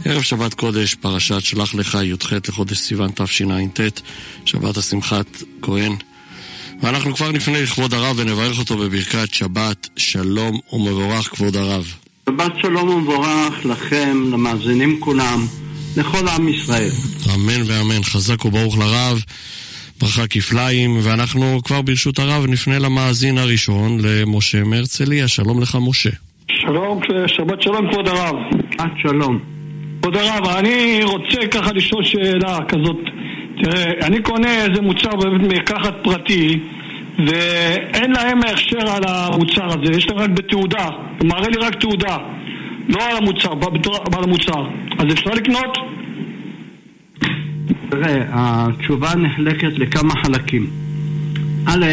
ערב שבת קודש, פרשת שלח לך, י"ח לחודש סיוון תשע"ט, שבת השמחת כהן. ואנחנו כבר לפני לכבוד הרב ונברך אותו בברכת שבת שלום ומבורך כבוד הרב. שבת שלום ומבורך לכם, למאזינים כולם, לכל עם ישראל. אמן ואמן, חזק וברוך לרב, ברכה כפליים. ואנחנו כבר ברשות הרב נפנה למאזין הראשון, למשה מהרצליה. שלום לך משה. שלום, שבת שלום כבוד הרב. שבת שלום. כבוד הרב, אני רוצה ככה לשאול שאלה כזאת. תראה, אני קונה איזה מוצר במרקחת פרטי ואין להם הכשר על המוצר הזה, יש להם רק בתעודה, הוא מראה לי רק תעודה, לא על המוצר, על המוצר. אז אפשר לקנות? תראה, התשובה נחלקת לכמה חלקים. א',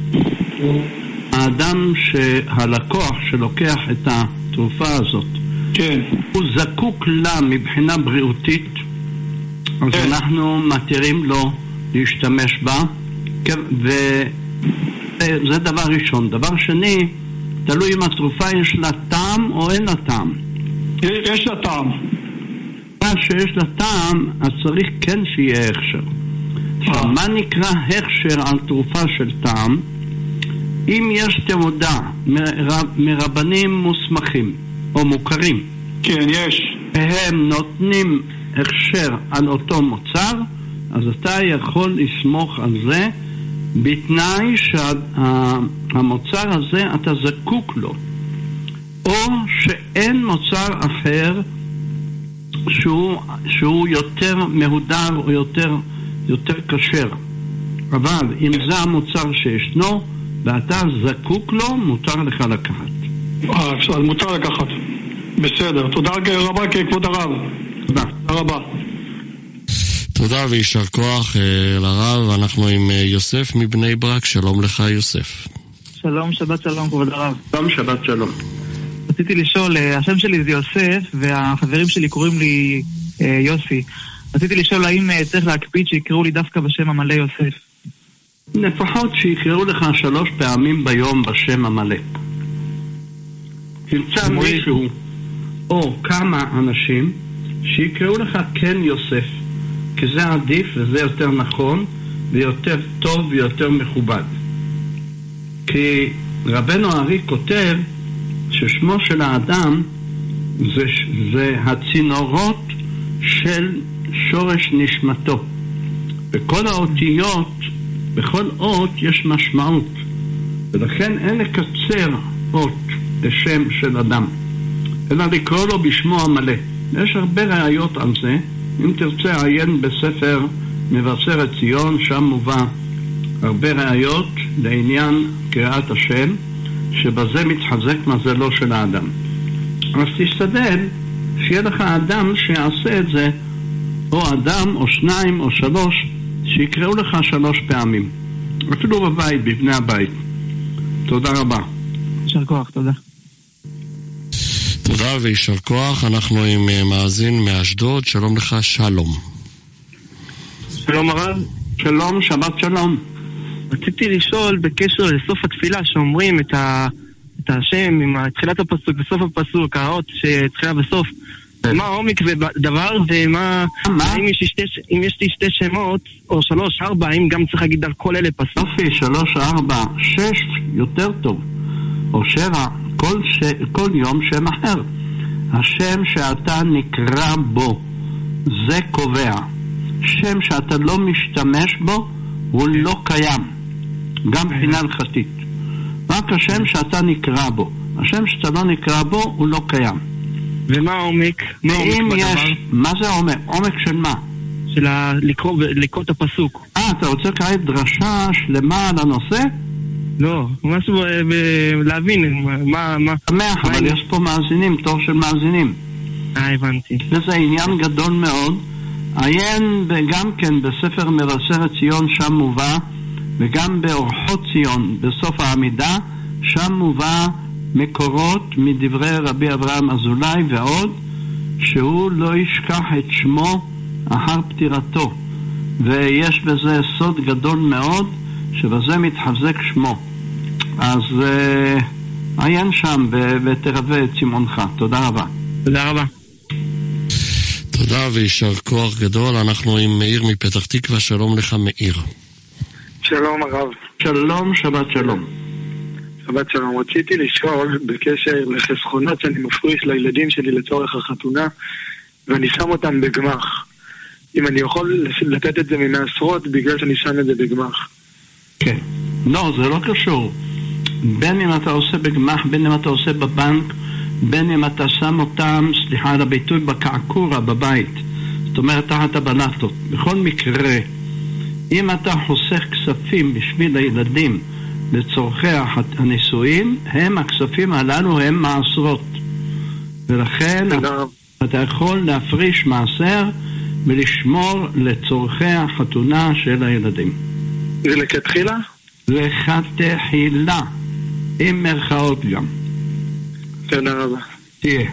האדם הלקוח שלוקח את התרופה הזאת, כן. הוא זקוק לה מבחינה בריאותית, אז כן. אנחנו מתירים לו להשתמש בה, וזה דבר ראשון. דבר שני, תלוי אם התרופה יש לה טעם או אין לה טעם. יש לה טעם. מה שיש לה טעם, אז צריך כן שיהיה הכשר. עכשיו, מה נקרא הכשר על תרופה של טעם? אם יש תעודה מרבנים מוסמכים או מוכרים, כן, יש, והם נותנים הכשר על אותו מוצר, אז אתה יכול לסמוך על זה, בתנאי שהמוצר הזה אתה זקוק לו, או שאין מוצר אחר שהוא יותר מהודר או יותר כשר. אבל אם זה המוצר שישנו ואתה זקוק לו, מותר לך לקחת. אז מותר לקחת. בסדר, תודה רבה כבוד הרב. תודה. תודה רבה. תודה וישר כוח לרב. אנחנו עם יוסף מבני ברק. שלום לך יוסף. שלום, שבת שלום כבוד הרב. שלום, שבת שלום. רציתי לשאול, השם שלי זה יוסף והחברים שלי קוראים לי יוסי. רציתי לשאול האם צריך להקפיד שיקראו לי דווקא בשם המלא יוסף. לפחות שיקראו לך 3 פעמים ביום בשם המלא. תמצא מישהו או כמה אנשים שיקראו לך כן יוסף, כי זה עדיף וזה יותר נכון ויותר טוב ויותר מכובד. כי רבנו הארי כותב ששמו של האדם זה הצינורות של שורש נשמתו. בכל האותיות, בכל אות יש משמעות, ולכן אין לקצר אות לשם של אדם, אלא לקרוא לו בשמו המלא. יש הרבה ראיות על זה. אם תרצה עיין בספר מבשרת ציון, שם מובא הרבה ראיות לעניין קריאת השם, שבזה מתחזק מזלו של האדם. אז תשתדל שיהיה לך אדם שיעשה את זה, או אדם או 2 או 3 שיקראו לך 3 פעמים, אפילו בבית, בבני הבית. תודה רבה. יישר כוח, תודה. תודה וישר כוח. אנחנו עם מאזין מאשדוד. שלום לך, שלום. שלום הרב. שלום, שבת שלום. רציתי לשאול בקשר לסוף התפילה שאומרים את השם עם תחילת הפסוק וסוף הפסוק, האות שתחילה בסוף, מה העומק ודבר, ומה אם יש לי 2 שמות או 3, 4, האם גם צריך להגיד על כל אלה פסוק? 3, 4, 6 יותר טוב, או 7, כל יום שם אחר. השם שאתה נקרא בו זה קובע. שם שאתה לא משתמש בו הוא לא קיים, גם מבחינה הלכתית. רק השם שאתה נקרא בו. השם שאתה לא נקרא בו הוא לא קיים. ומה העומק? מה זה העומק? עומק של מה? של לקרוא את הפסוק. אתה רוצה כעת דרשה שלמה על הנושא? לא, משהו להבין מה... שמח, אבל יש פה מאזינים, תור של מאזינים. הבנתי. וזה עניין גדול מאוד. עיין גם כן בספר מבשרת ציון, שם מובא, וגם באורחות ציון בסוף העמידה, שם מובא מקורות מדברי רבי אברהם אזולאי ועוד, שהוא לא ישכח את שמו אחר פטירתו, ויש בזה סוד גדול מאוד שבזה מתחזק שמו. אז עיין שם ותרווה את צימונך. תודה רבה. תודה רבה. תודה ויישר כוח גדול. אנחנו עם מאיר מפתח תקווה. שלום לך מאיר. שלום הרב. שלום, שבת שלום. שבת שלום. רציתי לשאול בקשר לחסכונות שאני מפריש לילדים שלי לצורך החתונה, ואני שם אותם בגמח. אם אני יכול לתת את זה ממעשרות בגלל שאני שם את זה בגמח. כן. לא, זה לא קשור. בין אם אתה עושה בגמח, בין אם אתה עושה בבנק, בין אם אתה שם אותם, סליחה על הביטוי, בקעקורה בבית. זאת אומרת, תחת הבלטות. בכל מקרה, אם אתה חוסך כספים בשביל הילדים לצורכי הנישואים, הכספים הללו הם מעשרות. ולכן אתה יכול להפריש מעשר ולשמור לצורכי החתונה של הילדים. זה לכתחילה? לכתחילה, עם מרכאות גם. תודה רבה. תהיה.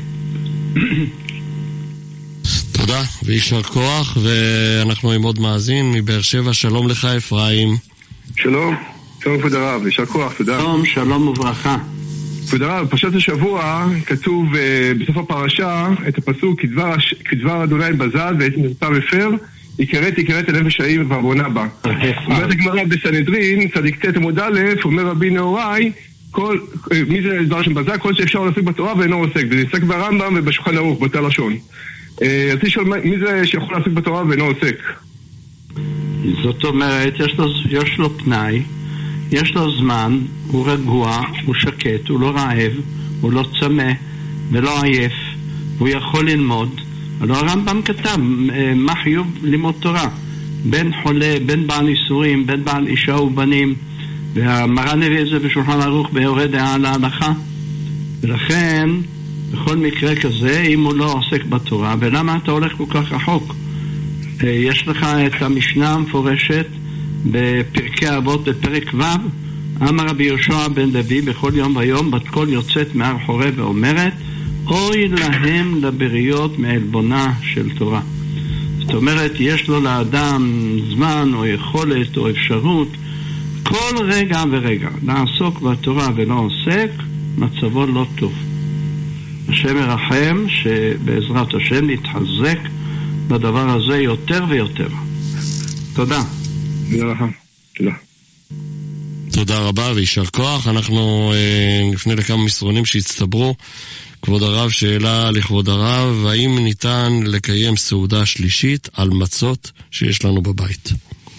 תודה ויישר כוח. ואנחנו עם עוד מאזין מבאר שבע. שלום לך אפרים. שלום, שלום כבוד הרב, יישר כוח, תודה. שלום, שלום וברכה. כבוד הרב, פרשת השבוע כתוב בסוף הפרשה את הפסוק כדבר אדוני בזז ועת מרפא מפר, יקראת אל נפש האם ועוונה בה. אומרת הגמרא בסנהדרין, צדיק ט' עמוד א', אומר רבי נהוראי, מי זה דבר שם בזה? כל שאפשר לעסוק בתורה ואינו עוסק. זה נעסק ברמב"ם ובשולחן ערוך, באותה לשון. רציתי לשאול, מי זה שיכול לעסוק בתורה ואינו עוסק? זאת אומרת, יש לו פנאי, יש לו זמן, הוא רגוע, הוא שקט, הוא לא רעב, הוא לא צמא ולא עייף, הוא יכול ללמוד. הלוא הרמב"ם כתב, מה חיוב לימוד תורה? בין חולה, בין בעל איסורים, בין בעל אישה ובנים, והמרן הביא את זה בשולחן ערוך ביורה דעה על ההלכה. ולכן, בכל מקרה כזה, אם הוא לא עוסק בתורה, ולמה אתה הולך כל כך רחוק? יש לך את המשנה המפורשת בפרקי אבות בפרק ו', אמר רבי יהושע בן לוי, בכל יום ויום בת קול יוצאת מהר חורב ואומרת, אוי להם לבריות מעלבונה של תורה. זאת אומרת, יש לו לאדם זמן או יכולת או אפשרות כל רגע ורגע לעסוק בתורה ולא עוסק, מצבו לא טוב. השם ירחם שבעזרת השם נתחזק בדבר הזה יותר ויותר. תודה. תודה. תודה רבה ויישר כוח. אנחנו נפנה לכמה מסרונים שהצטברו. כבוד הרב, שאלה לכבוד הרב, האם ניתן לקיים סעודה שלישית על מצות שיש לנו בבית?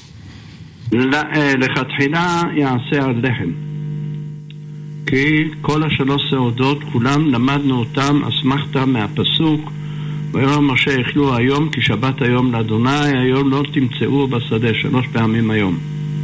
לכתחילה יעשה על לחם, כי כל השלוש סעודות כולם למדנו אותם אסמכת מהפסוק ויאמר משה יאכלו היום כי שבת היום לאדוני, היום לא תמצאו בשדה, 3 פעמים היום.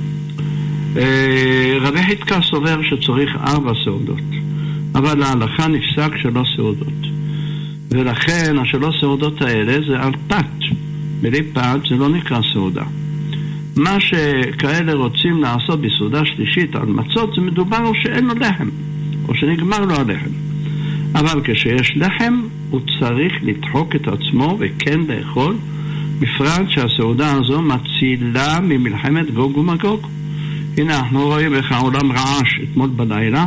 רבי חזקיה סובר שצריך 4 סעודות, אבל להלכה נפסק 3 סעודות, ולכן 3 סעודות האלה זה על פת. בלי פת זה לא נקרא סעודה. מה שכאלה רוצים לעשות בסעודה שלישית על מצות, זה מדובר שאין לו לחם או שנגמר לו הלחם. אבל כשיש לחם הוא צריך לדחוק את עצמו וכן לאכול, בפרט שהסעודה הזו מצילה ממלחמת גוג ומגוג. הנה אנחנו רואים איך העולם רעש אתמול בלילה,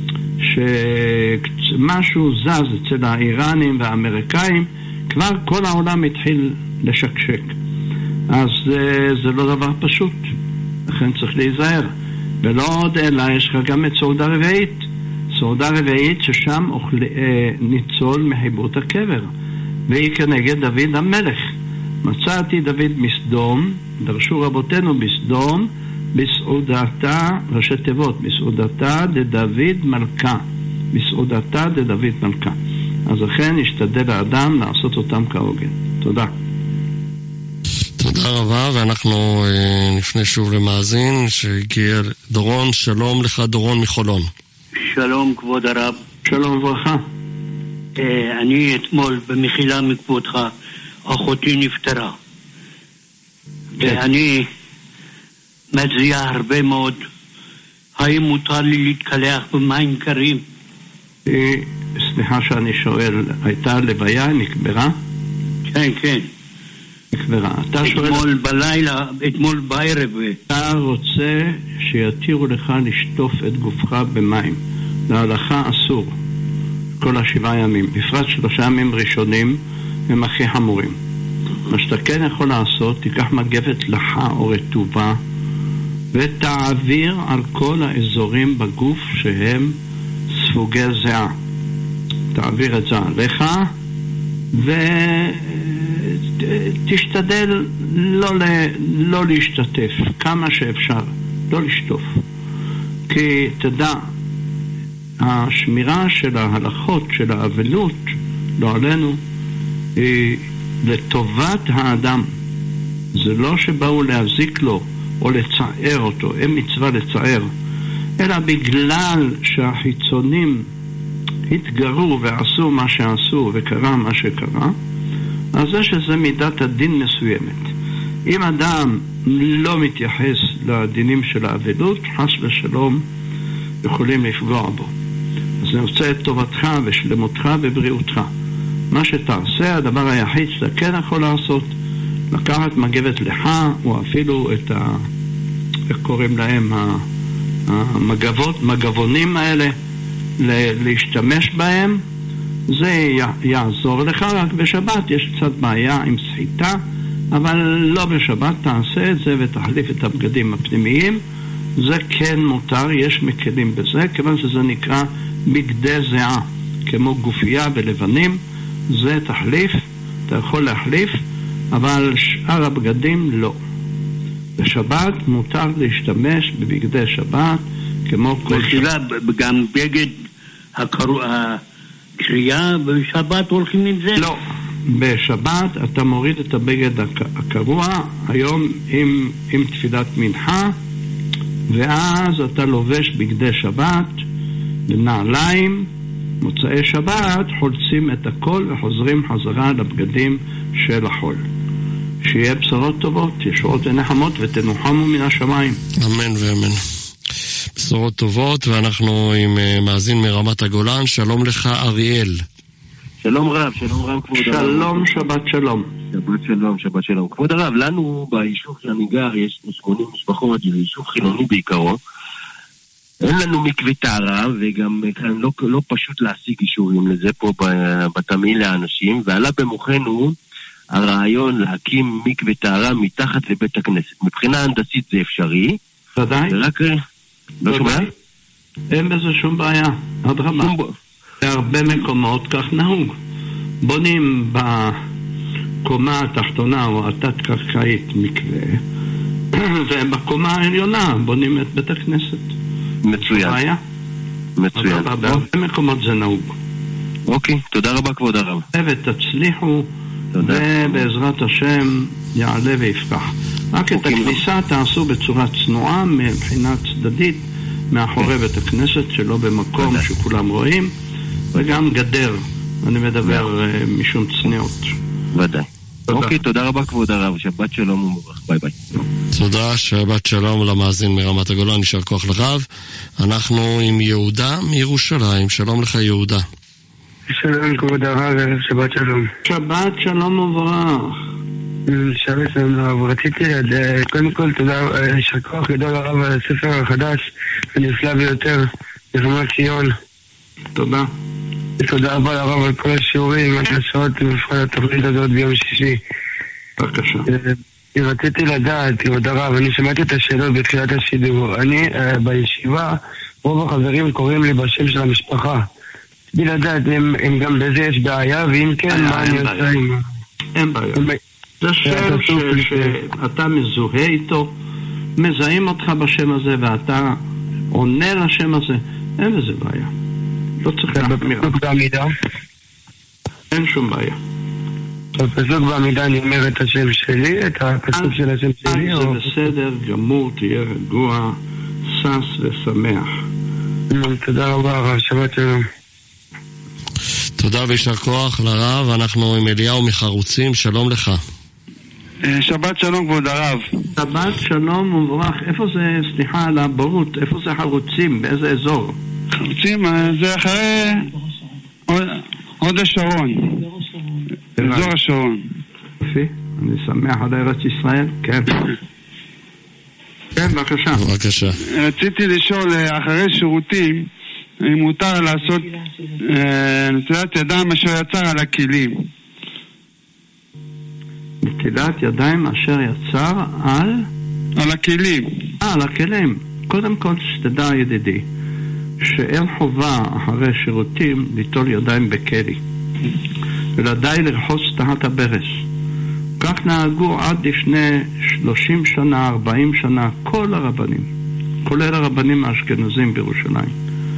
שמשהו זז אצל האיראנים והאמריקאים, כבר כל העולם התחיל לשקשק. אז זה לא דבר פשוט, לכן צריך להיזהר. ולא עוד אלא, יש לך גם את סעודה רביעית. סעודה רביעית ששם ניצול מחיבות הקבר, והיא כנגד דוד המלך. מצאתי דוד מסדום, דרשו רבותינו בסדום, בסעודתה, ראשי תיבות, בסעודתה דדוד מלכה, בסעודתה דדוד מלכה. אז לכן נשתדל האדם לעשות אותם כהוגן. תודה. תודה רבה, ואנחנו נפנה שוב למאזין שהגיע דורון. שלום לך דורון מחולון. שלום כבוד הרב. שלום וברכה. אני אתמול במחילה מכבודך, אחותי נפטרה, ואני מציע הרבה מאוד. האם מותר לי להתקלח במים קרים? סליחה שאני שואל, הייתה לוויה, נקברה? כן, כן. נקברה. אתמול בערב. אתה רוצה שיתירו לך לשטוף את גופך במים. להלכה אסור. כל 7 ימים. בפרט 3 ימים ראשונים הם הכי חמורים. מה שאתה כן יכול לעשות, תיקח מגבת לחה או רטובה ותעביר על כל האזורים בגוף שהם ספוגי זיעה. תעביר את זה עליך ותשתדל לא להשתתף כמה שאפשר, לא לשטוף. כי תדע, השמירה של ההלכות, של האבלות, לא עלינו, היא לטובת האדם. זה לא שבאו להזיק לו או לצער אותו, אין מצווה לצער, אלא בגלל שהחיצונים התגרו ועשו מה שעשו וקרה מה שקרה, אז זה שזה מידת הדין מסוימת. אם אדם לא מתייחס לדינים של האבלות, חס ושלום יכולים לפגוע בו. אז אני רוצה את טובתך ושלמותך ובריאותך. מה שתעשה, הדבר היחיד שאתה כן יכול לעשות, לקחת מגבת לחה, או אפילו את איך קוראים להם, המגבונים האלה, להשתמש בהם, זה יעזור לך. רק בשבת יש קצת בעיה עם סחיטה, אבל לא בשבת. תעשה את זה ותחליף את הבגדים הפנימיים, זה כן מותר, יש מקלים בזה, כיוון שזה נקרא בגדי זיעה, כמו גופייה ולבנים, זה תחליף, אתה יכול להחליף, אבל שאר הבגדים לא. בשבת מותר להשתמש בבגדי שבת, כמו כל שבת. גם בגד הקריאה בשבת הולכים עם זה? לא. בשבת אתה מוריד את הבגד הקרוע, היום עם תפילת מנחה, ואז אתה לובש בגדי שבת, לנעליים, מוצאי שבת, חולצים את הכל וחוזרים חזרה לבגדים של החול. שיהיה בשורות טובות, ישועות ונחמות ותנוחמו מן השמיים. אמן ואמן. בשורות טובות, ואנחנו עם מאזין מרמת הגולן. שלום לך אריאל. שלום רב, שלום רב כבוד הרב. שלום, שבת שלום. שבת שלום, שבת שלום. כבוד הרב, לנו ביישוב שאני גר יש 80 משפחות, זה יישוב חילוני בעיקרו. אין לנו מקווה טהרה, וגם לא פשוט להשיג אישורים לזה פה בתמיל לאנשים, ועלה במוחנו הרעיון להקים מקווה טהרה מתחת לבית הכנסת. מבחינה הנדסית זה אפשרי. ודאי. ורק לא שומע? אין בזה שום בעיה. עוד רבה. בהרבה מקומות כך נהוג. בונים בקומה התחתונה או התת-קרקעית מקווה, ובקומה העליונה בונים את בית הכנסת. מצוין. בעיה. מצוין. בהרבה מקומות זה נהוג. אוקיי, תודה רבה כבוד הרב. ותצליחו, ובעזרת השם יעלה ויפקח. רק את הכניסה תעשו בצורה צנועה מבחינה צדדית מאחורי בית הכנסת, שלא במקום שכולם רואים, וגם גדר, אני מדבר משום צניעות. ודאי. אוקיי, תודה רבה כבוד הרב, שבת שלום ומברך, ביי ביי. תודה, שבת שלום למאזין מרמת הגולן, נשאר כוח לרב. אנחנו עם יהודה מירושלים. שלום לך יהודה. שלום כבוד הרב, שבת שלום. שבת שלום ומברך. שבת שלום לרב, רציתי קודם כל תודה, יישר כוח גדול הרב על הספר החדש הנפלא ביותר, מרמת ציון. תודה. ותודה רבה לרב על כל השיעורים, על השעות ובפרט התוכנית הזאת ביום שישי. בבקשה. רציתי לדעת, כבוד הרב, אני שמעתי את השאלות בתחילת השידור. אני בישיבה, רוב החברים קוראים לי בשם של המשפחה. רציתי לדעת אם גם בזה יש בעיה, ואם כן, מה אני עושה עם... אין בעיה. זה שם שאתה מזוהה איתו, מזהים אותך בשם הזה ואתה עונה לשם הזה, אין בזה בעיה. לא צריך להחמיר. בפסוק בעמידה? אין שום בעיה. בפסוק בעמידה אני אומר את השם שלי, את הפסוק של השם שלי? זה בסדר גמור, תהיה רגוע, שש ושמח. תודה רבה הרב, שבת שלום. תודה וישר כוח לרב. אנחנו עם אליהו מחרוצים. שלום לך. שבת שלום כבוד הרב. שבת שלום ומבורך. איפה זה, סליחה על הבורות, איפה זה חרוצים? באיזה אזור? חרוצים זה אחרי עוד השרון, אזור השרון. יופי, אני שמח על ארץ ישראל. כן, כן, בבקשה. בבקשה. רציתי לשאול, אחרי שירותים אם מותר לעשות נטילת ידיים אשר יצר על הכלים. נטילת ידיים אשר יצר על הכלים. על הכלים. קודם כל שתדע ידידי, שאין חובה אחרי שירותים ליטול ידיים בכלי. אלא די לרחוץ תחת הברז. כך נהגו עד לפני 30 שנה, 40 שנה, כל הרבנים, כולל הרבנים האשכנזים בירושלים.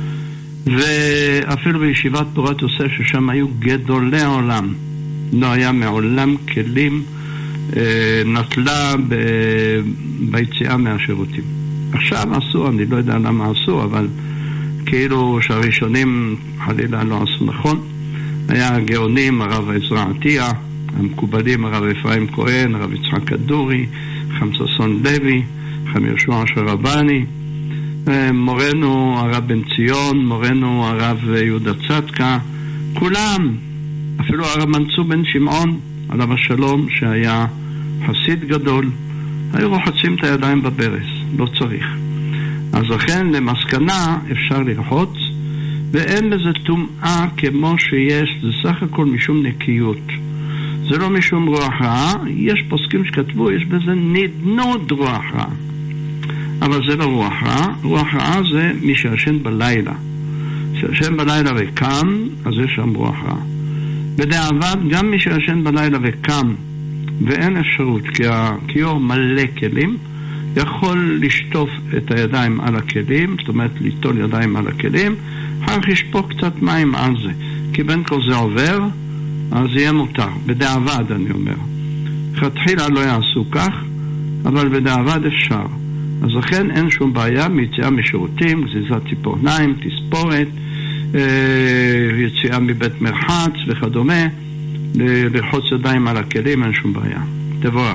ואפילו בישיבת תורת יוסף, ששם היו גדולי העולם, לא היה מעולם כלים נטלה ביציאה מהשירותים. עכשיו עשו, אני לא יודע למה עשו, אבל כאילו שהראשונים חלילה לא עשו נכון. היה הגאונים, הרב עזרא עטיה, המקובלים, הרב אפרים כהן, הרב יצחק כדורי, חמססון לוי, חם יהושע שרבני, מורנו הרב בן ציון, מורנו הרב יהודה צדקה, כולם, אפילו הרב מנצור בן שמעון, עליו השלום, שהיה חסיד גדול, היו רוחצים את הידיים בברז, לא צריך. אז לכן למסקנה אפשר לרחוץ, ואין בזה טומאה כמו שיש, זה סך הכל משום נקיות. זה לא משום רוח רעה, יש פוסקים שכתבו, יש בזה נדנוד רוח רעה. אבל זה לא רוח רעה, רוח רעה זה מי שישן בלילה. שישן בלילה וקם, אז יש שם רוח רעה. בדיעבד, גם מי שישן בלילה וקם, ואין אפשרות, כי הכיור מלא כלים, יכול לשטוף את הידיים על הכלים, זאת אומרת ליטול ידיים על הכלים, אחר כך ישפוך קצת מים על זה. כי בין כל זה עובר, אז יהיה מותר. בדיעבד אני אומר. תחילה לא יעשו כך, אבל בדיעבד אפשר. אז לכן אין שום בעיה מיציאה משירותים, גזיזת ציפורניים, תספורת, יציאה מבית מרחץ וכדומה, לרחוץ ידיים על הכלים, אין שום בעיה. תבורך.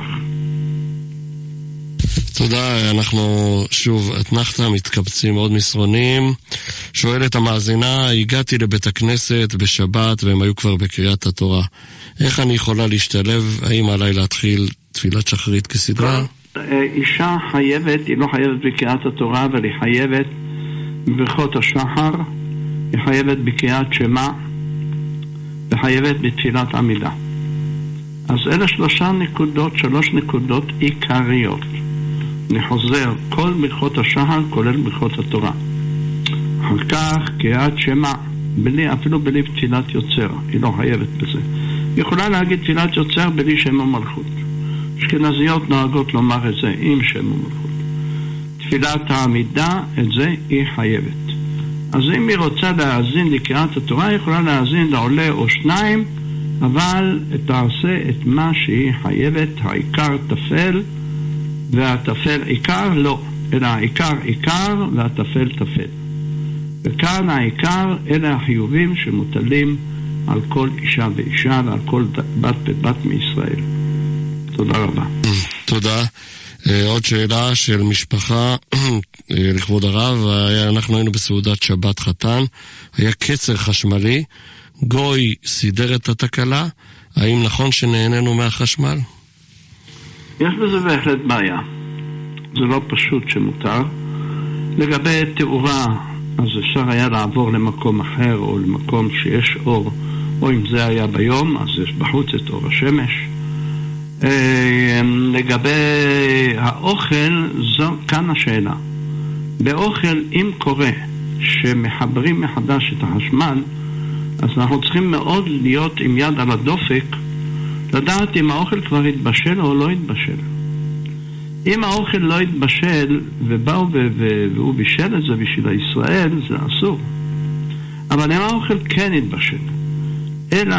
תודה, אנחנו שוב אתנחתא, מתקבצים עוד מסרונים. שואלת המאזינה, הגעתי לבית הכנסת בשבת והם היו כבר בקריאת התורה. איך אני יכולה להשתלב? האם עליי להתחיל תפילת שחרית כסדרה? אישה חייבת, היא לא חייבת בקריאת התורה, אבל היא חייבת בברכות השחר, היא חייבת בקריאת שמע, וחייבת בתפילת עמידה. אז אלה שלוש נקודות עיקריות. אני חוזר, כל ברכות השחר כולל ברכות התורה. אחר כך קריאת שמע, אפילו בלי תפילת יוצר, היא לא חייבת בזה. היא יכולה להגיד תפילת יוצר בלי שם ומלכות. אשכנזיות נוהגות לומר את זה עם שם ומלכות. תפילת העמידה, את זה היא חייבת. אז אם היא רוצה להאזין לקריאת התורה, היא יכולה להאזין לעולה או שניים, אבל תעשה את מה שהיא חייבת, העיקר תפל, והתפל עיקר לא, אלא העיקר עיקר והתפל תפל. וכאן העיקר אלה החיובים שמוטלים על כל אישה ואישה ועל כל בת ובת מישראל. תודה רבה. תודה. עוד שאלה של משפחה לכבוד הרב, אנחנו היינו בסעודת שבת חתן, היה קצר חשמלי, גוי סידר את התקלה, האם נכון שנהנינו מהחשמל? יש בזה בהחלט בעיה. זה לא פשוט שמותר. לגבי תאורה, אז אפשר היה לעבור למקום אחר או למקום שיש אור, או אם זה היה ביום, אז יש בחוץ את אור השמש. לגבי האוכל, זו כאן השאלה. באוכל, אם קורה שמחברים מחדש את החשמל, אז אנחנו צריכים מאוד להיות עם יד על הדופק, לדעת אם האוכל כבר התבשל או לא התבשל. אם האוכל לא התבשל ובאו והוא בישל את זה בשביל הישראל, זה אסור. אבל אם האוכל כן התבשל, אלא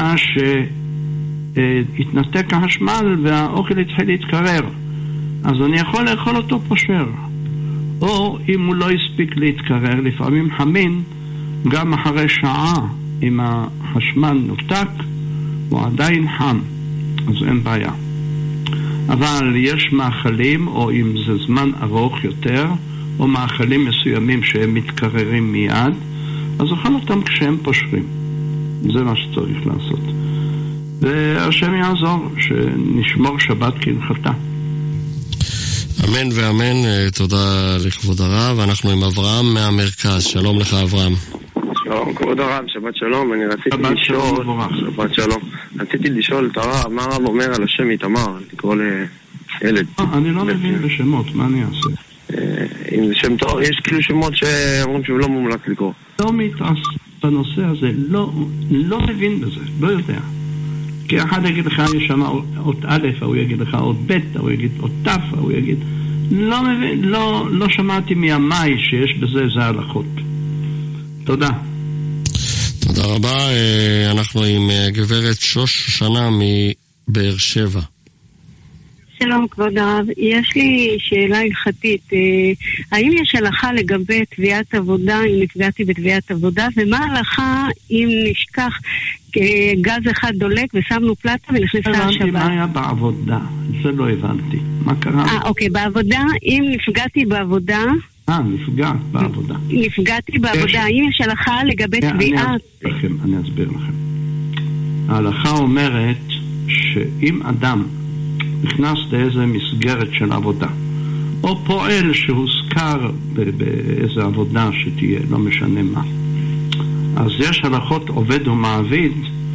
שהתנתק החשמל והאוכל התחיל להתקרר, אז אני יכול לאכול אותו פושר. או אם הוא לא הספיק להתקרר, לפעמים חמין, גם אחרי שעה, אם החשמל נותק, הוא עדיין חם, אז אין בעיה. אבל יש מאכלים, או אם זה זמן ארוך יותר, או מאכלים מסוימים שהם מתקררים מיד, אז אוכל אותם כשהם פושרים. זה מה שצריך לעשות. והשם יעזור, שנשמור שבת כהלכתה. אמן ואמן, תודה לכבוד הרב. אנחנו עם אברהם מהמרכז. שלום לך אברהם. שלום, כבוד הרב, שבת שלום. אני רציתי לשאול... שבת שלום. רציתי לשאול את הרב, מה הרב אומר על השם איתמר, לקרוא לילד? אני לא מבין בשמות, מה אני אעשה? אם זה שם טוב, יש כאילו שמות שאומרים שהוא לא מומלץ לקרוא. לא מתעסק בנושא הזה, לא מבין בזה, לא יודע. כי אחד יגיד לך, יש שם אות א', הוא יגיד לך אות ב', הוא יגיד אות ת', הוא יגיד... לא מבין, לא שמעתי מימי שיש בזה איזה הלכות. תודה. תודה רבה. אנחנו עם גברת שוש שנה מבאר שבע. שלום כבוד הרב, יש לי שאלה הלכתית. האם יש הלכה לגבי תביעת עבודה, אם נפגעתי בתביעת עבודה, ומה ההלכה אם נשכח גז אחד דולק ושמנו פלטה ונכנסה השבת? הבנתי מה היה בעבודה, זה לא הבנתי. מה קרה? אוקיי, בעבודה, אם נפגעתי בעבודה... נפגעת בעבודה. נפגעתי בעבודה, האם יש הלכה לגבי תביעה? אני אסביר לכם. ההלכה אומרת שאם אדם נכנס לאיזה מסגרת של עבודה, או פועל שהוזכר באיזה עבודה שתהיה, לא משנה מה, אז יש הלכות עובד ומעביד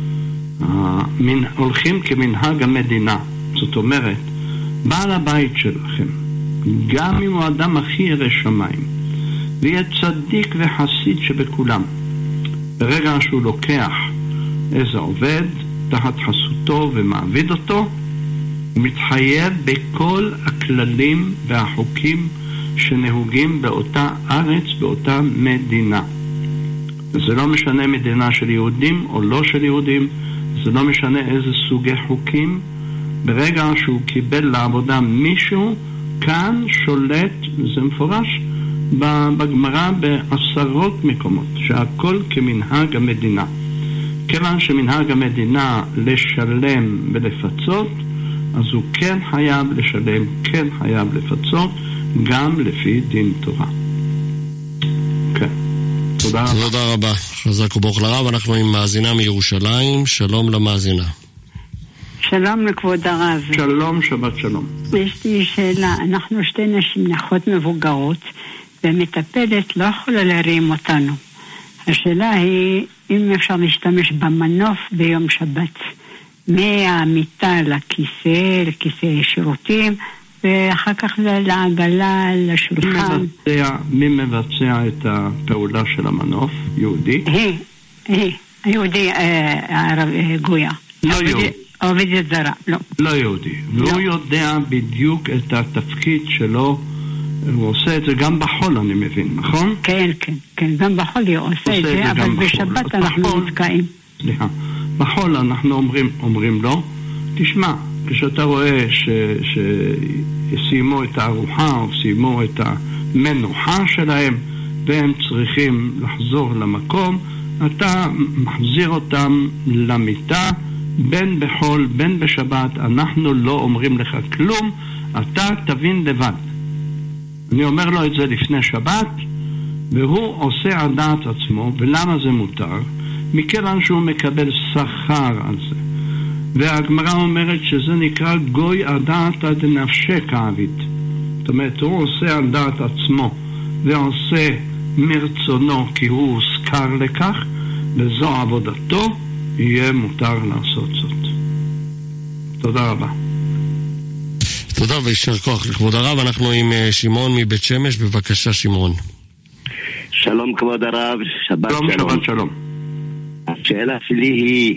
הולכים כמנהג המדינה. זאת אומרת, בעל הבית שלכם, גם אם הוא אדם הכי ירא שמיים ויהיה צדיק וחסיד שבכולם, ברגע שהוא לוקח איזה עובד תחת חסותו ומעביד אותו, הוא מתחייב בכל הכללים והחוקים שנהוגים באותה ארץ, באותה מדינה. זה לא משנה מדינה של יהודים או לא של יהודים, זה לא משנה איזה סוגי חוקים. ברגע שהוא קיבל לעבודה מישהו, כאן שולט, זה מפורש בגמרא בעשרות מקומות, שהכל כמנהג המדינה. כיוון שמנהג המדינה לשלם ולפצות, אז הוא כן חייב לשלם, כן חייב לפצות, גם לפי דין תורה. כן. תודה רבה. תודה רבה. חזק וברוך לרב. אנחנו עם מאזינה מירושלים. שלום למאזינה. שלום לכבוד הרב. שלום, שבת שלום. יש לי שאלה. אנחנו שתי נשים נכות מבוגרות, ומטפלת לא יכולה להרים אותנו. השאלה היא, אם אפשר להשתמש במנוף ביום שבת, מהמיטה לכיסא שירותים, ואחר כך לעגלה, לשולחן. מי מבצע את הפעולה של המנוף? יהודי? יהודי, גויה. לא יהודי. עובדת זרה, לא. לא יהודי. והוא יודע בדיוק את התפקיד שלו, הוא עושה את זה גם בחול, אני מבין, נכון? כן, גם בחול הוא עושה את זה, אבל בשבת אנחנו נתקעים. סליחה. בחול אנחנו אומרים לו, תשמע, כשאתה רואה שסיימו את הארוחה או סיימו את המנוחה שלהם והם צריכים לחזור למקום, אתה מחזיר אותם למיטה, בין בחול בין בשבת. אנחנו לא אומרים לך כלום, אתה תבין לבד. אני אומר לו את זה לפני שבת, והוא עושה על דעת עצמו. ולמה זה מותר? מכיוון שהוא מקבל שכר על זה. והגמרא אומרת שזה נקרא גוי על דעתא דנפשי כעביד. זאת אומרת, הוא עושה על דעת עצמו ועושה מרצונו כי הוא הוזכר לכך, וזו עבודתו, יהיה מותר לעשות זאת. תודה רבה. תודה וישר כוח לכבוד הרב. אנחנו עם שמעון מבית שמש. בבקשה שמעון. שלום כבוד הרב, שבת שלום. שבת שלום. השאלה שלי היא,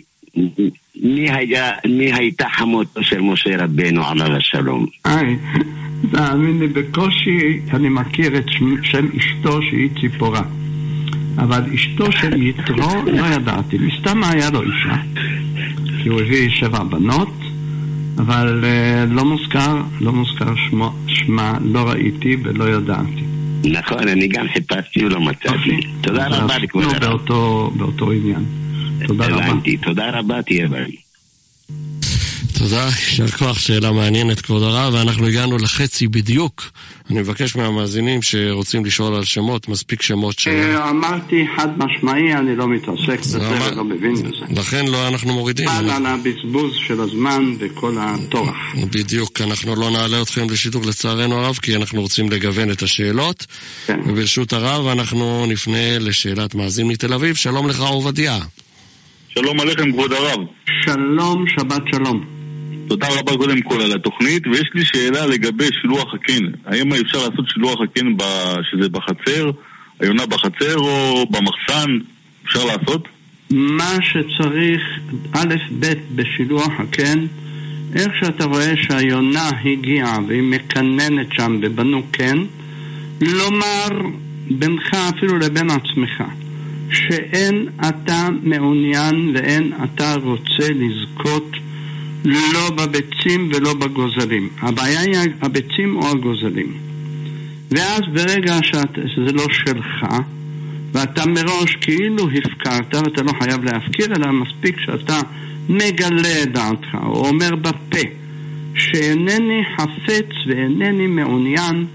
מי הייתה חמותו של משה רבנו עליו השלום? תאמין לי, בקושי אני מכיר את שם אשתו שהיא ציפורה, אבל אשתו של יתרו לא ידעתי. מסתם היה לו אישה, כי הוא הביא 7 בנות, אבל לא מוזכר שמה, לא ראיתי ולא ידעתי. נכון, אני גם חיפשתי ולא מצאתי. תודה רבה לכבוד הרב. באותו עניין. תודה רבה. תודה רבה, תהיה בריא. תודה, יישר כוח, שאלה מעניינת כבוד הרב, ואנחנו הגענו לחצי בדיוק. אני מבקש מהמאזינים שרוצים לשאול על שמות, מספיק שמות אמרתי חד משמעי, אני לא מתעסק בזה ולא מבין בזה. לכן לא אנחנו מורידים. על הבזבוז של הזמן וכל התורח. בדיוק, אנחנו לא נעלה אתכם לשידור לצערנו הרב, כי אנחנו רוצים לגוון את השאלות. וברשות הרב אנחנו נפנה לשאלת מאזין מתל אביב. שלום לך עובדיה. שלום עליכם כבוד הרב. שלום, שבת שלום. תודה רבה קודם כל על התוכנית, ויש לי שאלה לגבי שילוח הקן. האם אפשר לעשות שילוח הקן שזה בחצר, היונה בחצר או במחסן? אפשר לעשות? מה שצריך, א' ב' בשילוח הקן, איך שאתה רואה שהיונה הגיעה והיא מקננת שם ובנו קן, לומר בינך אפילו לבין עצמך שאין אתה מעוניין ואין אתה רוצה לזכות לא בביצים ולא בגוזלים. הבעיה היא הביצים או הגוזלים. ואז ברגע שזה לא שלך ואתה מראש כאילו הפקרת, ואתה לא חייב להפקיר, אלא מספיק שאתה מגלה את דעתך או אומר בפה שאינני חפץ ואינני מעוניין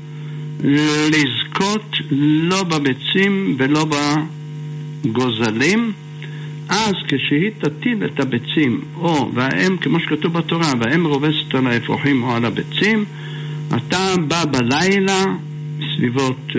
לזכות לא בביצים ולא בגוזלים, אז כשהיא תטיל את הביצים, והאם, כמו שכתוב בתורה, והאם רובסת על האפרוחים או על הביצים, אתה בא בלילה, סביבות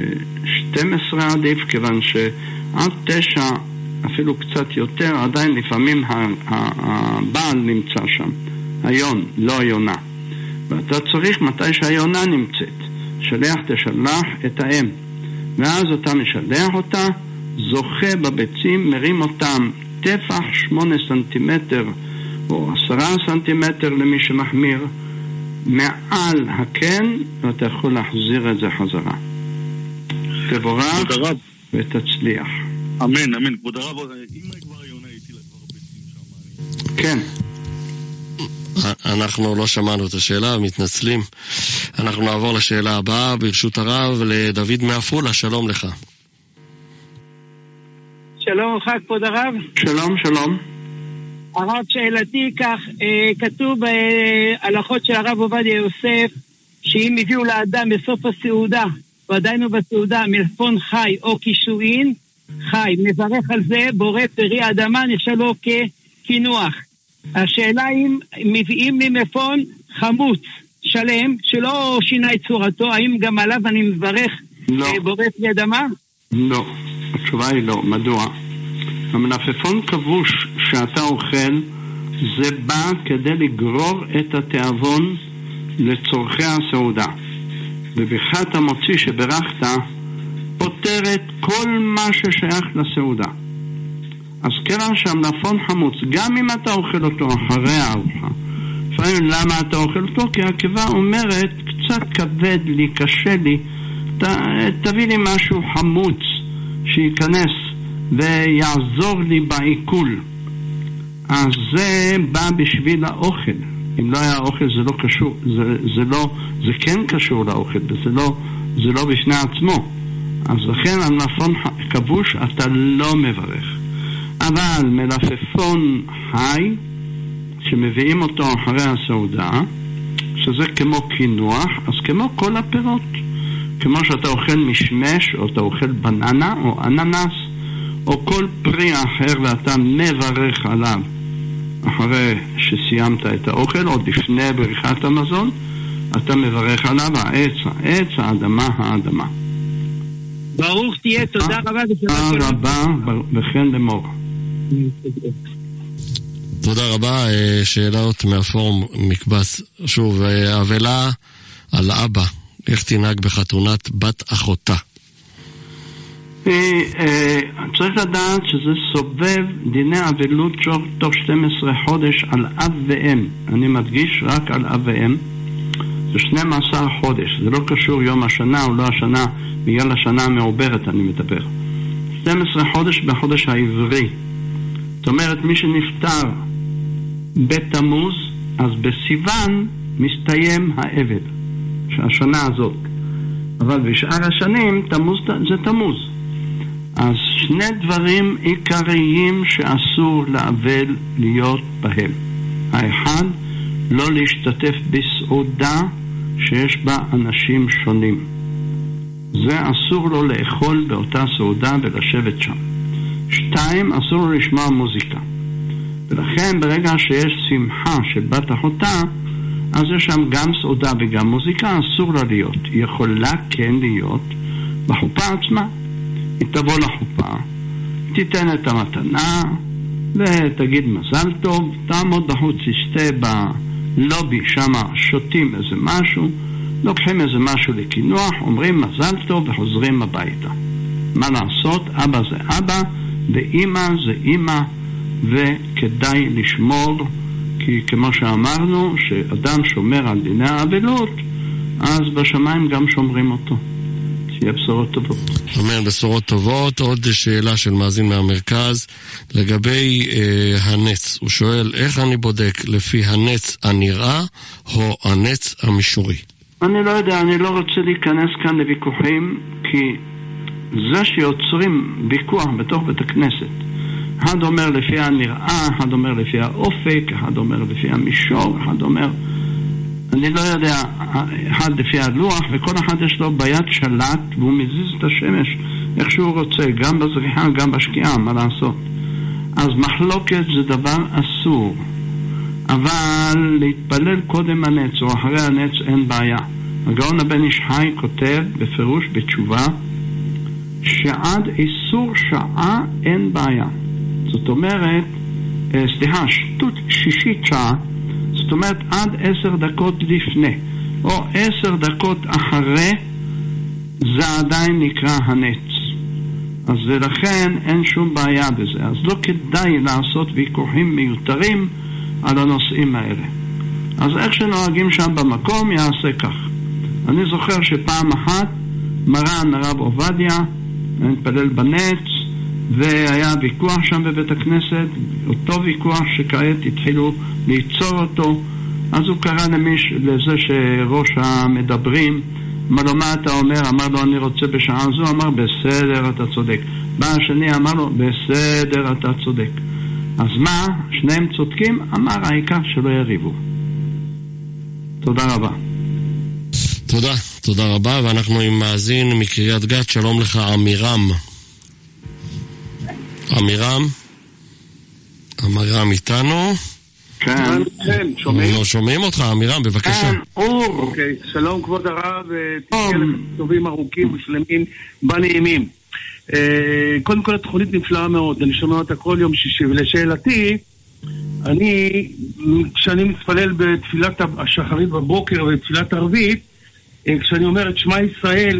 12 עדיף, כיוון שעד 9, אפילו קצת יותר, עדיין לפעמים הבעל נמצא שם, היון, לא היונה. ואתה צריך מתי שהיונה נמצאת, שלח תשלח את האם, ואז אתה משלח אותה, זוכה בביצים, מרים אותם טפח 8 סנטימטר או 10 סנטימטר למי שמחמיר מעל הקן, ואתה יכול להחזיר את זה חזרה. תבורך ותצליח. אמן, אמן. כבוד הרב, אם כבר היונה הטילה כבר ביצים שם? כן. אנחנו לא שמענו את השאלה, מתנצלים. אנחנו נעבור לשאלה הבאה, ברשות הרב, לדוד מעפולה. שלום לך. שלום לך כבוד הרב. שלום, שלום. הרב, שאלתי כך, כתוב בהלכות של הרב עובדיה יוסף, שאם הביאו לאדם בסוף הסעודה, ועדיין הוא בסעודה, מלפון חי או קישואין, חי, מברך על זה, בורא פרי האדמה, נחשב לו כקינוח. השאלה אם מביאים לי מלפון חמוץ, שלם, שלא שינה את צורתו, האם גם עליו אני מברך בורא פרי אדמה? לא, התשובה היא לא. מדוע? המלפפון כבוש שאתה אוכל זה בא כדי לגרור את התיאבון לצורכי הסעודה, וברכת המוציא שברכת פותרת כל מה ששייך לסעודה. אז כיוון שהמלפון חמוץ, גם אם אתה אוכל אותו אחרי הארוחה, לפעמים למה אתה אוכל אותו? כי הקיבה אומרת קצת כבד לי, קשה לי, תביא לי משהו חמוץ שייכנס ויעזור לי בעיכול. אז זה בא בשביל האוכל. אם לא היה האוכל זה לא קשור, זה כן קשור לאוכל, זה לא בשני עצמו. אז לכן המלפפון כבוש אתה לא מברך. אבל מלפפון חי שמביאים אותו אחרי הסעודה, שזה כמו קינוח, אז כמו כל הפירות, כמו שאתה אוכל משמש או אתה אוכל בננה או אננס או כל פרי אחר ואתה מברך עליו אחרי שסיימת את האוכל או לפני ברכת המזון, אתה מברך עליו העץ, האדמה. ברוך תהיה, תודה רבה. תודה רבה וכן לאמור. תודה רבה. שאלות מהפורום מקבץ. שוב, אבלה על אבא, איך תנהג בחתונת בת אחותה? צריך לדעת שזה סובב דיני אבלות תוך 12 חודש על אב ואם. אני מדגיש רק על אב ואם. זה 12 חודש, זה לא קשור יום השנה או לא השנה, בגלל השנה המעוברת אני מדבר. 12 חודש בחודש העברי. זאת אומרת, מי שנפטר בתמוז, אז בסיוון מסתיים האבל, שהשנה הזאת. אבל בשאר השנים, תמוז זה תמוז. אז שני דברים עיקריים שאסור לאבל להיות בהם. האחד, לא להשתתף בסעודה שיש בה אנשים שונים. זה אסור לו לאכול באותה סעודה ולשבת שם. 2, אסור לו לשמוע מוזיקה. ולכן ברגע שיש שמחה של בת אחותה, אז יש שם גם סעודה וגם מוזיקה, אסור לה להיות. היא יכולה כן להיות בחופה עצמה. היא תבוא לחופה, תיתן את המתנה ותגיד מזל טוב, תעמוד בחוץ, תשתה בלובי, שם שותים איזה משהו, לוקחים איזה משהו לקינוח, אומרים מזל טוב וחוזרים הביתה. מה לעשות? אבא זה אבא ואמא זה אמא, וכדאי לשמור, כי כמו שאמרנו, שאדם שומר על דיני האבלות, אז בשמיים גם שומרים אותו. שיהיה בשורות טובות. אמן, בשורות טובות. עוד שאלה של מאזין מהמרכז לגבי הנץ. הוא שואל, איך אני בודק לפי הנץ הנראה או הנץ המישורי? אני לא יודע, אני לא רוצה להיכנס כאן לוויכוחים, כי זה שיוצרים ויכוח בתוך בית הכנסת. אחד אומר לפי הנראה, אחד אומר לפי האופק, אחד אומר לפי המישור, אחד אומר, אני לא יודע, אחד לפי הלוח, וכל אחד יש לו ביד שלט, והוא מזיז את השמש איך שהוא רוצה, גם בזריחה, גם בשקיעה, מה לעשות? אז מחלוקת זה דבר אסור, אבל להתפלל קודם הנץ או אחרי הנץ אין בעיה. הגאון הבן איש חי כותב בפירוש בתשובה, שעד איסור שעה אין בעיה. זאת אומרת, שישית שעה, זאת אומרת עד 10 דקות לפני או 10 דקות אחרי, זה עדיין נקרא הנץ. אז לכן אין שום בעיה בזה. אז לא כדאי לעשות ויכוחים מיותרים על הנושאים האלה. אז איך שנוהגים שם במקום יעשה כך. אני זוכר שפעם אחת מרן הרב עובדיה נתפלל בנץ, והיה ויכוח שם בבית הכנסת, אותו ויכוח שכעת התחילו ליצור אותו. אז הוא קרא לזה שראש המדברים, אמר לו, מה אתה אומר? אמר לו, אני רוצה בשעה זו. אמר, בסדר, אתה צודק. בא השני, אמר לו, בסדר, אתה צודק. אז מה? שניהם צודקים? אמר, העיקר שלא יריבו. תודה רבה. תודה רבה, ואנחנו עם מאזין מקריית גת. שלום לך, אמירם. אמירם איתנו? כן, שומעים? לא שומעים אותך, אמירם, בבקשה. כן, אור. אוקיי, שלום כבוד הרב, תהיה לכם טובים ארוכים ושלמים בנעימים. קודם כל התוכנית נפלאה מאוד, אני שומע אותה כל יום שישי, ולשאלתי, כשאני מתפלל בתפילת השחרית בבוקר ובתפילת ערבית, כשאני אומר את שמע ישראל,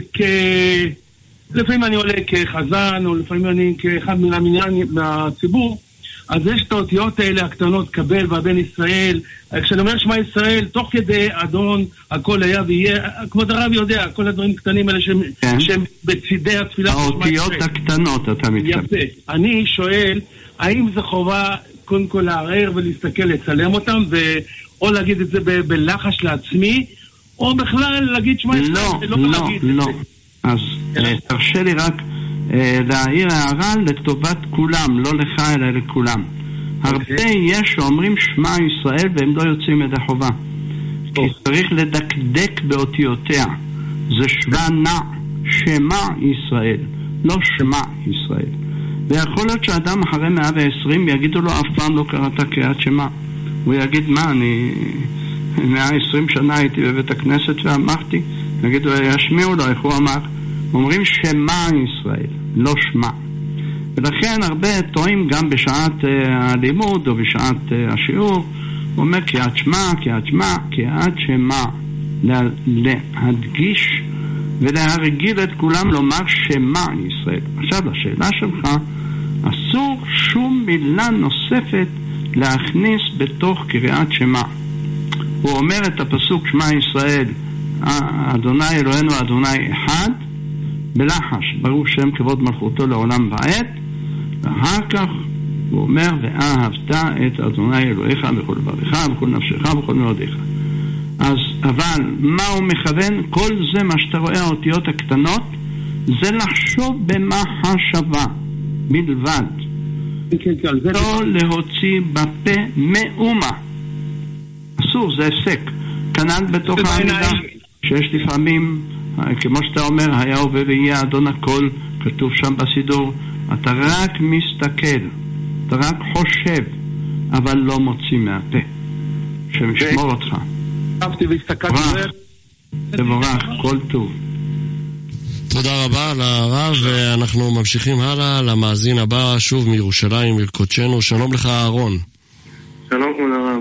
לפעמים אני עולה כחזן, או לפעמים אני כאחד מהציבור, אז יש את האותיות האלה הקטנות, קבל והבן ישראל. כשאני אומר שמע ישראל, תוך כדי אדון הכל היה ויהיה, כבוד הרב יודע, כל הדברים קטנים האלה שהם בצידי התפילה. האותיות הקטנות, אתה מתכוון. יפה. אני שואל, האם זה חובה קודם כל לערער ולהסתכל, לצלם אותם, או להגיד את זה בלחש לעצמי, או בכלל להגיד שמע ישראל? לא. אז תרשה לי רק להעיר הערה לטובת כולם, לא לך אלא לכולם. הרבה יש שאומרים שמע ישראל והם לא יוצאים ידי חובה, כי צריך לדקדק באותיותיה. זה שמע ישראל, לא שמע ישראל. ויכול להיות שאדם אחרי 120 יגידו לו, אף פעם לא קראת קריאת שמע. הוא יגיד, מה, אני 120 שנה הייתי בבית הכנסת ואמרתי, יגידו, ישמיעו לו, איך הוא אמר? אומרים שמע ישראל, לא שמע. ולכן הרבה טועים גם בשעת הלימוד או בשעת השיעור, הוא אומר קריאת שמע, קריאת שמע. להדגיש ולהרגיל את כולם לומר שמע ישראל. עכשיו לשאלה שלך, אסור שום מילה נוספת להכניס בתוך קריאת שמע. הוא אומר את הפסוק שמע ישראל, אדוני אלוהינו אדוני אחד, בלחש, ברוך שם כבוד מלכותו לעולם ועד, ואחר כך הוא אומר, ואהבת את אדוני אלוהיך בכל לבבך, בכל נפשך, בכל מאודיך. אז, אבל מה הוא מכוון? כל זה מה שאתה רואה, האותיות הקטנות, זה לחשוב במחשבה בלבד. לא להוציא בפה מאומה. אסור, זה עסק. כנ"ל בתוך העמידה, שיש לפעמים, כמו שאתה אומר, היה ויהיה אדון הכל, כתוב שם בסידור, אתה רק מסתכל, אתה רק חושב, אבל לא מוציא מהפה. שמשמור אותך. תבורך, כל טוב. תודה רבה לרב, ואנחנו ממשיכים הלאה למאזין הבא, שוב מירושלים, מקודשנו. שלום לך אהרון. שלום כבוד הרב.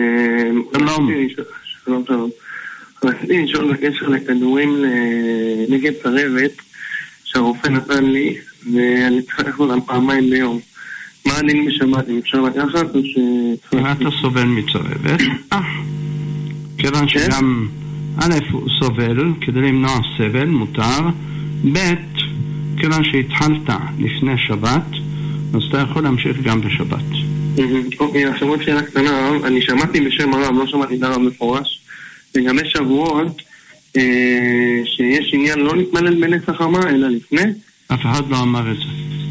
שלום. רציתי לשאול בקשר לכדורים נגד צרבת שהרופא נתן לי, ואני צריך לקחת אותם פעמיים ביום. מה הדין בשבת, אם אפשר לקחת או ש... אתה סובל מצרבת? כיוון שגם א' הוא סובל, כדי למנוע סבל, מותר. ב', כיוון שהתחלת לפני שבת, אז אתה יכול להמשיך גם בשבת. אוקיי, עכשיו עוד שאלה קטנה, אני שמעתי בשם הרב, לא שמעתי את הרב מפורש, לגבי שבועות, שיש עניין לא להתמלל בנס החמה, אלא לפני. אף אחד לא אמר את זה.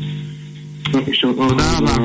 תודה רבה.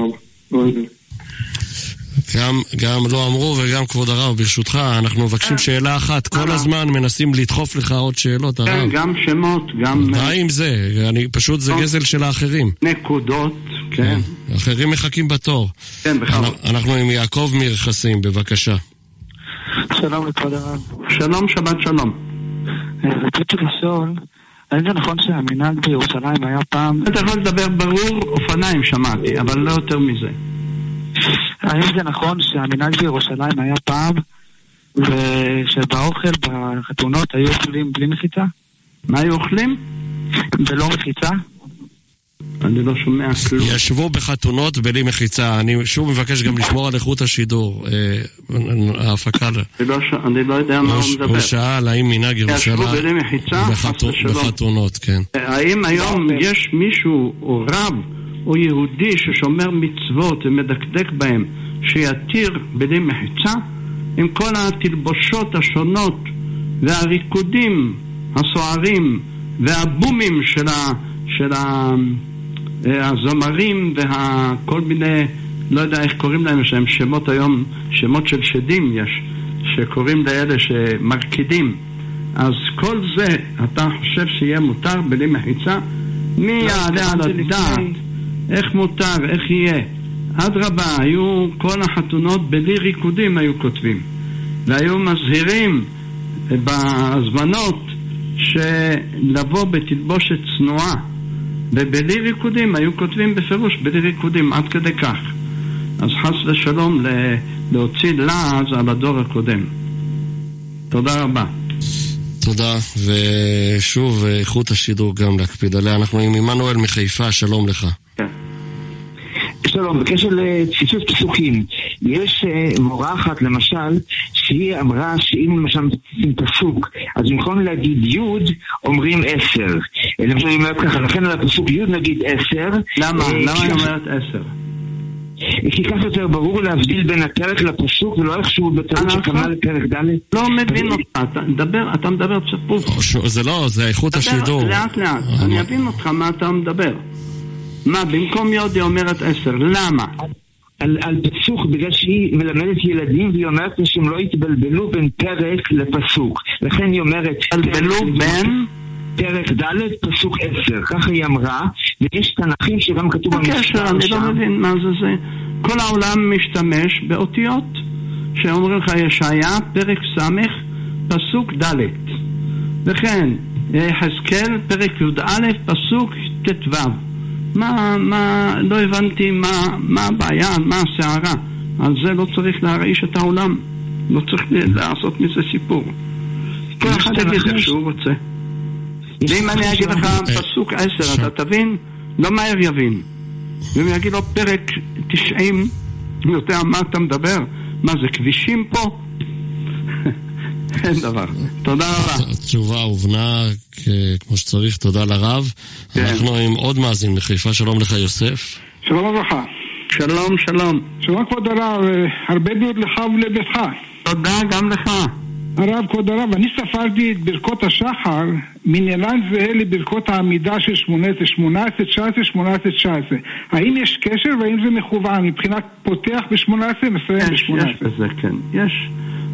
גם לא אמרו וגם כבוד הרב, ברשותך, אנחנו מבקשים שאלה אחת, כל הזמן מנסים לדחוף לך עוד שאלות, הרב. גם שמות, גם... די עם זה, פשוט זה גזל של האחרים. נקודות, כן. האחרים מחכים בתור. כן, בכלל. אנחנו עם יעקב מרחסים, בבקשה. שלום לכבוד הרב. שלום, שבת שלום. רציתי לשאול, האם זה נכון שהמנהג בירושלים היה פעם... אתה יכול לדבר ברור, אופניים שמעתי, אבל לא יותר מזה. האם זה נכון שהמנהג בירושלים היה פעם ושבאוכל בחתונות היו אוכלים בלי מחיצה? מה היו אוכלים? בלא מחיצה? אני לא שומע כלום. ישבו בחתונות בלי מחיצה. אני שוב מבקש גם לשמור על איכות השידור, ההפקה. אני לא יודע מה הוא מדבר. הוא שאל האם מנהג ירושלים ישבו בלי מחיצה? בחתונות, כן. האם היום יש מישהו או רב או יהודי ששומר מצוות ומדקדק בהם שיתיר בלי מחיצה? עם כל התלבושות השונות והריקודים הסוערים והבומים של הזמרים והכל מיני, לא יודע איך קוראים להם, שהם שמות היום, שמות של שדים יש, שקוראים לאלה שמרקידים. אז כל זה אתה חושב שיהיה מותר בלי מחיצה? מי יעלה על הדעת? איך מותר? איך יהיה? אדרבה, היו כל החתונות בלי ריקודים היו כותבים, והיו מזהירים בהזמנות שלבוא בתלבושת צנועה, ובלי ריקודים היו כותבים בפירוש בלי ריקודים, עד כדי כך. אז חס ושלום להוציא לעז על הדור הקודם. תודה רבה. תודה, ושוב איכות השידור גם להקפיד עליה. אנחנו עם עמנואל מחיפה, שלום לך. שלום, בקשר לתפיסות פסוקים, יש מורה אחת למשל שהיא אמרה שאם למשל עם פסוק אז במקום להגיד י' אומרים 10. למשל היא אומרת ככה, לכן על הפסוק י' נגיד 10. למה היא אומרת 10? כי כך יותר ברור להבדיל בין הפרק לפסוק ולא איכשהו בטעות שקמה לפרק ד'. לא מבין אותך, אתה מדבר צפוף. זה לא, זה איכות השידור. לאט לאט, אני אבין אותך מה אתה מדבר. מה, במקום יודי אומרת 10, למה? על פסוק, בגלל שהיא מלמדת ילדים והיא אומרת שהם לא יתבלבלו בין פרק לפסוק, לכן היא אומרת תבלבלו בין פרק ד' פסוק 10, ככה היא אמרה. ויש תנכים שגם כתוב במשנה, אני לא מבין מה זה. כל העולם משתמש באותיות שאומרים לך ישעיה פרק סמך פסוק ד', וכן יחזקאל פרק י"א פסוק ט"ו. לא הבנתי מה הבעיה, מה הסערה. על זה לא צריך להרעיש את העולם, לא צריך לעשות מזה סיפור. כל אחד יגיד איך שהוא רוצה. ואם אני אגיד לך פסוק 10 אתה תבין, לא מהר יבין. ואם אני אגיד לו פרק 90, אני יודע מה אתה מדבר, מה זה כבישים פה? אין דבר. תודה רבה. התשובה הובנה כמו שצריך, תודה לרב. אנחנו עם עוד מאזין מחיפה, שלום לך יוסף. שלום וברכה. שלום, שלום. שלום כבוד הרב, הרבה בריאות לך ולביתך. תודה גם לך. הרב, כבוד הרב, אני ספרתי את ברכות השחר מנהלן זהה לברכות העמידה של 18, 19. האם יש קשר והאם זה מכוון מבחינת פותח ב-18 מסיים ב-18? יש בזה, כן. יש.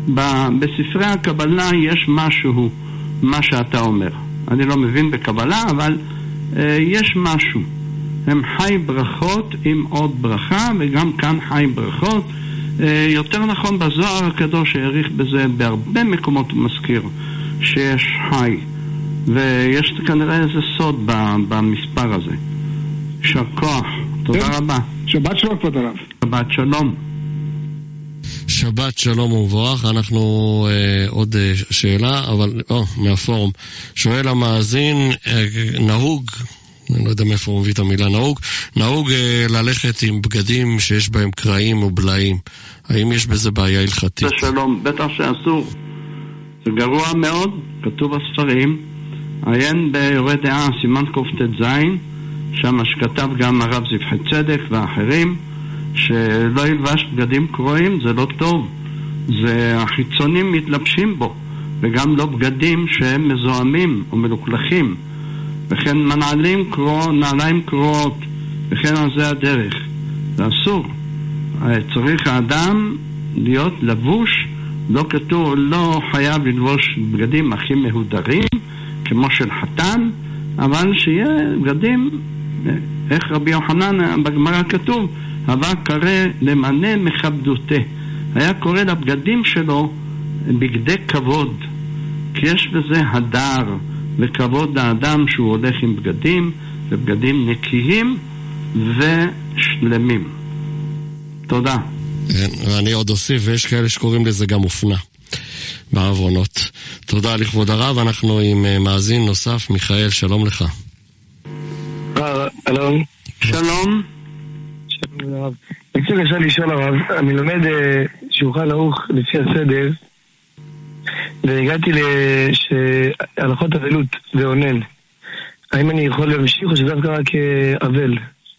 בספרי הקבלה יש משהו, מה שאתה אומר. אני לא מבין בקבלה, אבל יש משהו. הם חי ברכות עם עוד ברכה, וגם כאן חי ברכות. יותר נכון בזוהר הקדוש העריך בזה, בהרבה מקומות הוא מזכיר שיש חי, ויש כנראה איזה סוד במספר הזה. יישר כוח, תודה רבה. שבת שלום כבוד הרב. שבת שלום. שבת שלום ומבורך. אנחנו עוד שאלה, אבל מהפורום. שואל המאזין, נהוג, אני לא יודע מאיפה הוא מביא את המילה נהוג ללכת עם בגדים שיש בהם קרעים או בלעים. האם יש בזה בעיה הלכתית? שלום, בטח שאסור. זה גרוע מאוד, כתוב בספרים. עיין ביורה דעה, סימן קט"ז, שם שכתב גם הרב זבחי צדק ואחרים, שלא ילבש בגדים קרועים, זה לא טוב. זה החיצונים מתלבשים בו, וגם לא בגדים שהם מזוהמים או מלוכלכים. וכן נעליים קרועות, וכן על זה הדרך. זה אסור. צריך האדם להיות לבוש, לא כתוב, לא חייב ללבוש בגדים הכי מהודרים, כמו של חתן, אבל שיהיה בגדים, איך רבי יוחנן בגמרא כתוב, הווה קרא למנה מכבדותה. היה קורא לבגדים שלו בגדי כבוד, כי יש בזה הדר וכבוד לאדם שהוא הולך עם בגדים, ובגדים נקיים ושלמים. תודה. ואני עוד אוסיף, ויש כאלה שקוראים לזה גם אופנה בעוונות. תודה לכבוד הרב. אנחנו עם מאזין נוסף, מיכאל, שלום לך. שלום. שלום. שלום הרב. בקצת אפשר לשאול הרב, אני לומד שולחן ערוך לפי הסדר, והגעתי להלכות אבלות ואונן. האם אני יכול להמשיך או שזה דווקא רק אבל?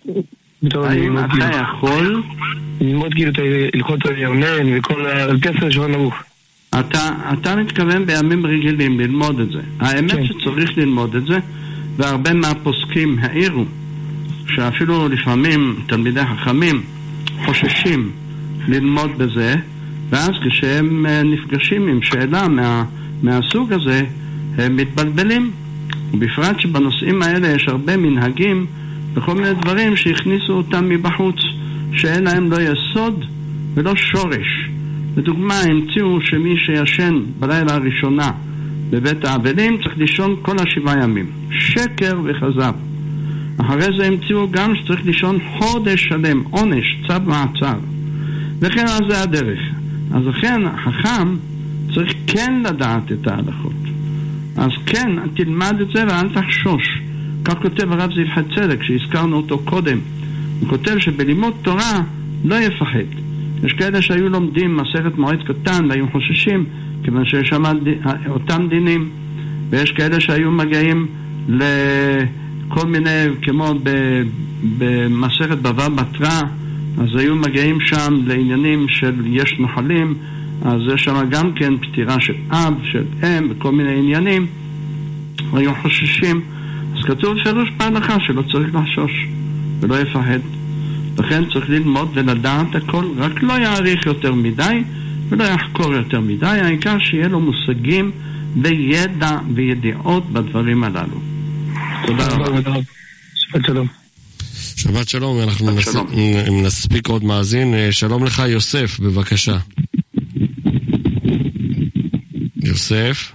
האם אתה יכול ללמוד כאילו את הלכות אונן וכל על פי הסדר שולחן ערוך? אתה מתכוון בימים רגילים ללמוד את זה. האמת שצריך ללמוד את זה, והרבה מהפוסקים העירו שאפילו לפעמים תלמידי חכמים חוששים ללמוד בזה, ואז כשהם נפגשים עם שאלה מהסוג הזה הם מתבלבלים. ובפרט שבנושאים האלה יש הרבה מנהגים וכל מיני דברים שהכניסו אותם מבחוץ, שאין להם לא יסוד ולא שורש. לדוגמה, המציאו שמי שישן בלילה הראשונה בבית האבלים צריך לישון כל 7 ימים. שקר וכזב. אחרי זה המציאו גם שצריך לישון חודש שלם, עונש, צו מעצר. וכן על זה הדרך. אז לכן החכם צריך כן לדעת את ההלכות. אז כן, תלמד את זה ואל תחשוש. כך כותב הרב זבחי צדק, שהזכרנו אותו קודם. הוא כותב שבלימוד תורה לא יפחד. יש כאלה שהיו לומדים מסכת מועד קטן והיו חוששים, כיוון שיש שם אותם דינים. ויש כאלה שהיו מגיעים לכל מיני, כמו במסכת בבא בתרא, אז היו מגיעים שם לעניינים של יש נחלים, אז יש שם גם כן פטירה של אב, של אם, וכל מיני עניינים, והיו חוששים. אז כתוב שלוש בהלכה שלא צריך לחשוש ולא יפחד. לכן צריך ללמוד ולדעת הכל, רק לא יעריך יותר מדי ולא יחקור יותר מדי, העיקר שיהיה לו מושגים וידע וידיעות בדברים הללו. תודה רבה. שבת שלום. שבת שלום, אנחנו נספיק עוד מאזין. שלום לך יוסף, בבקשה. יוסף.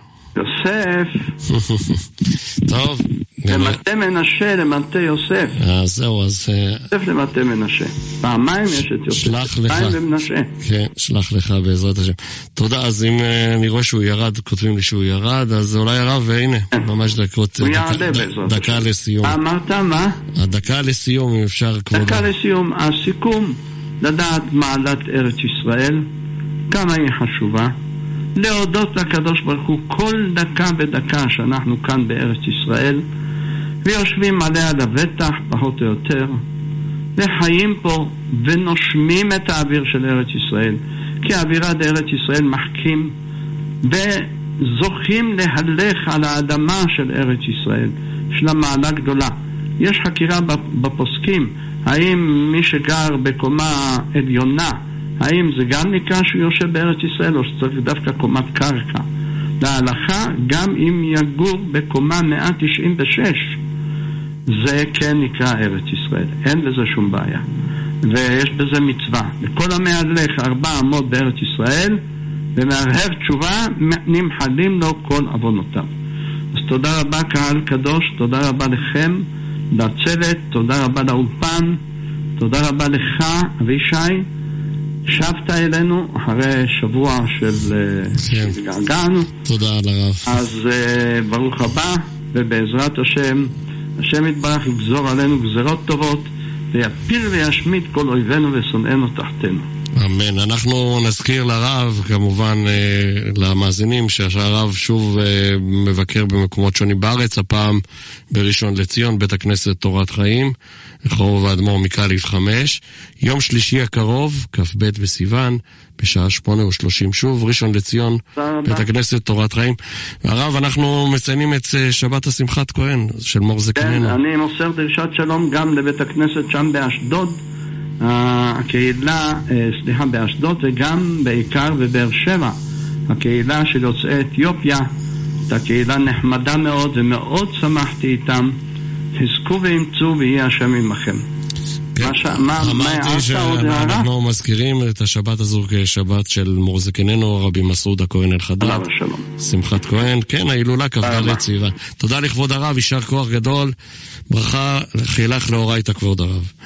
טוב. למטה מנשה, למטה יוסף. זהו, אז... יוסף למטה מנשה. פעמיים יש את יוסף. שלח לך. פעמיים ומנשה. כן, שלח לך בעזרת השם. תודה, אז אם אני רואה שהוא ירד, כותבים לי שהוא ירד, אז אולי הרב, והנה, ממש דקות. הוא יעלה בעזרת השם. דקה לסיום. אמרת מה? הדקה לסיום, אם אפשר כבודה. דקה לסיום. הסיכום, לדעת מעלת ארץ ישראל, כמה היא חשובה. להודות לקדוש ברוך הוא כל דקה ודקה שאנחנו כאן בארץ ישראל ויושבים עליה לבטח פחות או יותר וחיים פה ונושמים את האוויר של ארץ ישראל, כי האווירה בארץ ישראל מחכים וזוכים להלך על האדמה של ארץ ישראל. יש לה מעלה גדולה. יש חקירה בפוסקים האם מי שגר בקומה עליונה, האם זה גם נקרא שהוא יושב בארץ ישראל או שצריך דווקא קומת קרקע? להלכה, גם אם יגור בקומה 196, זה כן נקרא ארץ ישראל, אין בזה שום בעיה. ויש בזה מצווה. וכל המהלך 400 בארץ ישראל, ומהרהר תשובה, נמחלים לו כל עוונותיו. אז תודה רבה קהל קדוש, תודה רבה לכם, לצוות, תודה רבה לאולפן, תודה רבה לך אבישי, שבת אלינו אחרי שבוע של געגענו. תודה לרב. אז ברוך הבא, ובעזרת השם, השם יתברך יגזור עלינו גזרות טובות, ויפיל וישמיד כל אויבינו ושונאינו תחתנו. אמן. אנחנו נזכיר לרב, כמובן למאזינים, שהרב שוב מבקר במקומות שונים בארץ, הפעם בראשון לציון, בית הכנסת תורת חיים, רחוב האדמו"ר מקאליב 5, יום שלישי הקרוב, כ"ב בסיוון, בשעה 8:30, שוב ראשון לציון, בית הכנסת תורת חיים. והרב, אנחנו מציינים את שבת השמחת כהן של מור זקננו. כן, אני מוסר דרישת שלום גם לבית הכנסת שם באשדוד, הקהילה, באשדוד, וגם בעיקר בבאר שבע, הקהילה של יוצאי אתיופיה, את הקהילה נחמדה מאוד ומאוד שמחתי איתם. חזקו ואמצו ויהיה השם עמכם. אמרתי שאנחנו מזכירים את השבת הזו כשבת של מור זקננו, רבי מסעוד הכהן אלחדד, שמחת כהן, כן, ההילולה כ"ד סיוון. תודה לכבוד הרב, יישר כוח גדול, ברכה חילך לאורייתא כבוד הרב.